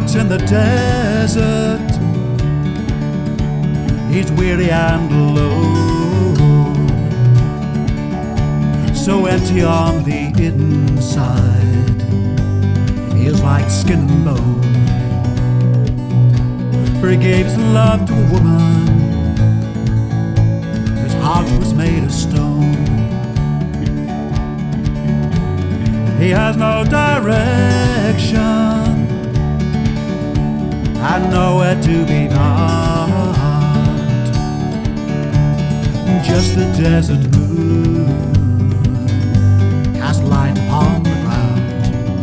walks in the desert. He's weary and alone, so empty on the inside, he feels like skin and bone. For he gave his love to a woman whose heart was made of stone. He has no direction and nowhere to be found. Just the desert moon cast light upon the ground.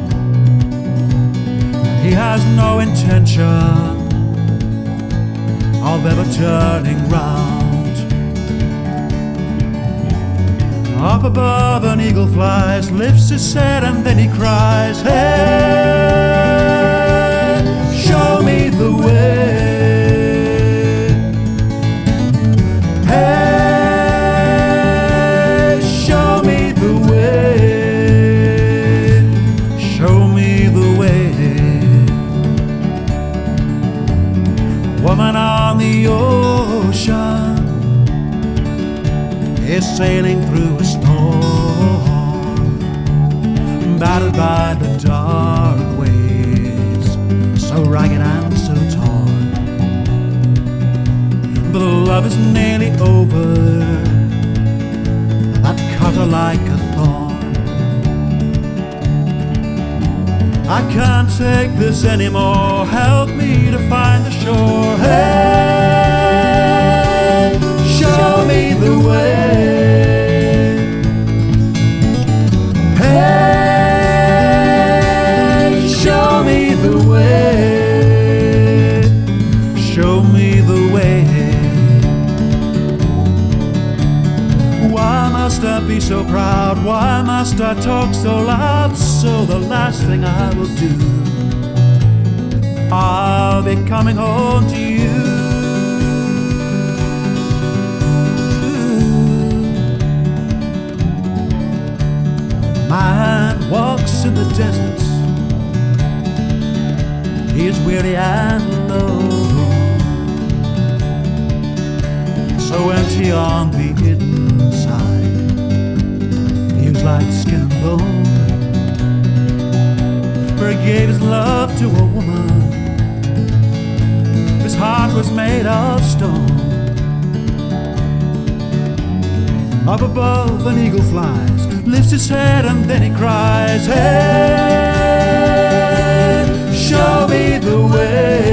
He has no intention of ever turning round. Up above an eagle flies, lifts his head and then he cries, "Hey, show me the way. Hey, show me the way. Show me the way." Woman on the ocean is sailing through a storm, battered by the dark waves, so ragged and so torn. But the love is nearly over that cut her like a thorn. I can't take this anymore, help me to find the shore. Hey, show me the way. Hey, show me the way. Show me the way. Why must I be so proud? Why must I talk so loud? So the last thing I will do, I'll be coming home to you. Man walks in the desert, he is weary and alone, so empty on the inside, feels like skin and bone. For he gave his love to a woman whose heart was made of stone. Up above an eagle flies, lifts his head and then he cries, "Hey, show me the way.